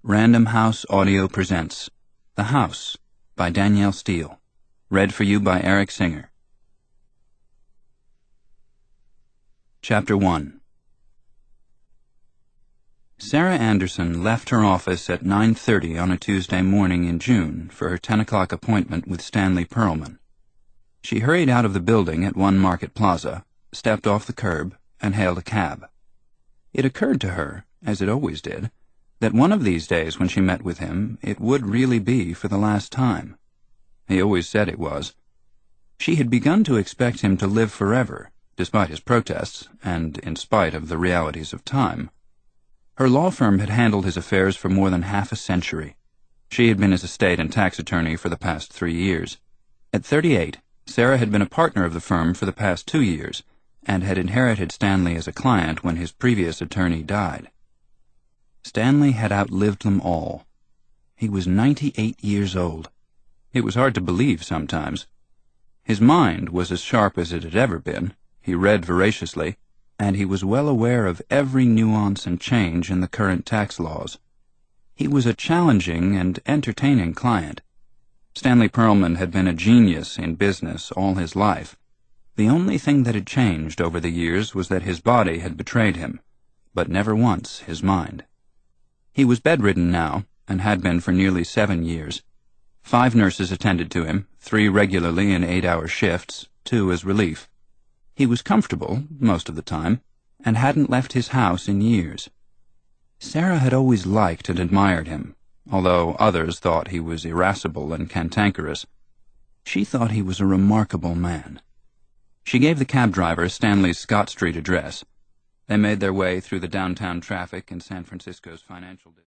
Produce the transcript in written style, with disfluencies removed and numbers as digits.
Random House Audio presents The House by Danielle Steele. Read for you by Eric Singer. Chapter 1. Sarah Anderson left her office at 9:30 on a Tuesday morning in June for her 10 o'clock appointment with Stanley Pearlman. She hurried out of the building at One Market Plaza, stepped off the curb, and hailed a cab. It occurred to her, as it always did, that one of these days when she met with him, it would really be for the last time. He always said it was. She had begun to expect him to live forever, despite his protests, and in spite of the realities of time. Her law firm had handled his affairs for more than half a century. She had been his estate and tax attorney for the past 3 years. At 38, Sarah had been a partner of the firm for the past 2 years, and had inherited Stanley as a client when his previous attorney died. Stanley had outlived them all. He was 98 years old. It was hard to believe sometimes. His mind was as sharp as it had ever been. He read voraciously, and he was well aware of every nuance and change in the current tax laws. He was a challenging and entertaining client. Stanley Pearlman had been a genius in business all his life. The only thing that had changed over the years was that his body had betrayed him, but never once his mind. He was bedridden now, and had been for nearly 7 years. 5 nurses attended to him, 3 regularly in 8-hour shifts, 2 as relief. He was comfortable most of the time, and hadn't left his house in years. Sarah had always liked and admired him, although others thought he was irascible and cantankerous. She thought he was a remarkable man. She gave the cab driver Stanley's Scott Street address. They made their way through the downtown traffic in San Francisco's financial district.